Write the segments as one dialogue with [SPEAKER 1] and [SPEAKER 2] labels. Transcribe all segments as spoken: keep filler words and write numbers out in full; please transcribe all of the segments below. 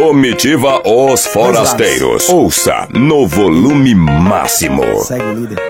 [SPEAKER 1] Comitiva Os Forasteiros. Ouça no volume máximo.
[SPEAKER 2] Segue o líder.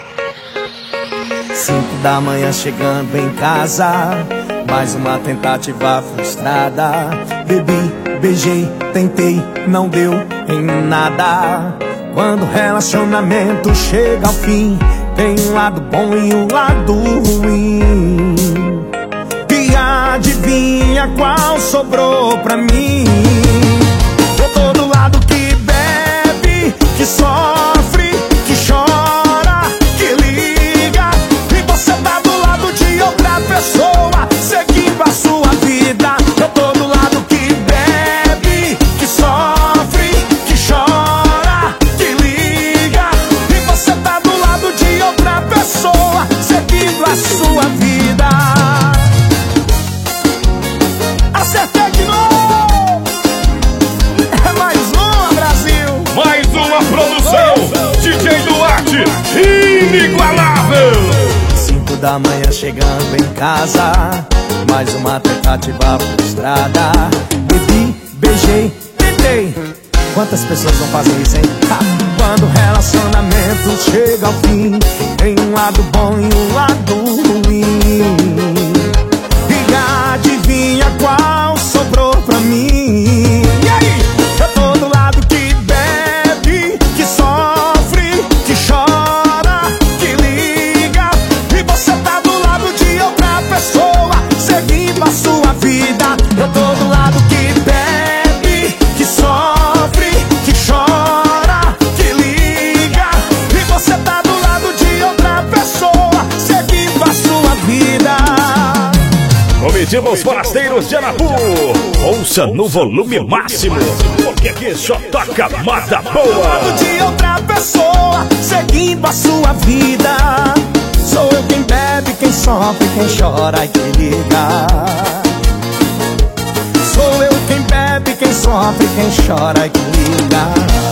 [SPEAKER 2] Cinco da manhã chegando em casa, mais uma tentativa frustrada. Bebi, beijei, tentei, não deu em nada. Quando o relacionamento chega ao fim, tem um lado bom e um lado ruim. E adivinha qual sobrou pra mim? Eu tô do lado que bebe, que sofre, que chora, que liga. E você tá do lado de outra pessoa, seguindo a sua vida. Eu tô do lado que bebe, que sofre, que chora, que liga. E você tá do lado de outra pessoa, seguindo a sua vida. Acertei de novo! É mais uma, Brasil!
[SPEAKER 3] Mais uma produção! D J Duarte, inigualável!
[SPEAKER 2] Cinco da manhã chegando em casa, mais uma tentativa frustrada. Bebi, beijei, tentei. Quantas pessoas não fazem isso, hein? Ha! Quando o relacionamento chega ao fim, tem um lado bom e um lado ruim. E adivinha qual sobrou pra mim? E aí? Eu tô do lado que bebe, que sofre, que chora, que liga. E você tá do lado de outra pessoa, seguindo a sua vida. Eu tô do lado que bebe, que sofre, que chora, que liga. E você tá do lado de outra pessoa, seguindo a sua vida.
[SPEAKER 3] Comitiva Os Forasteiros de Anapu. Ouça no volume máximo, porque aqui só toca mata
[SPEAKER 2] Do
[SPEAKER 3] boa.
[SPEAKER 2] lado de outra pessoa, seguindo a sua vida. Sou eu quem bebe, quem sofre, quem chora e quem liga. Sou eu quem bebe, quem sofre, quem chora e quem liga.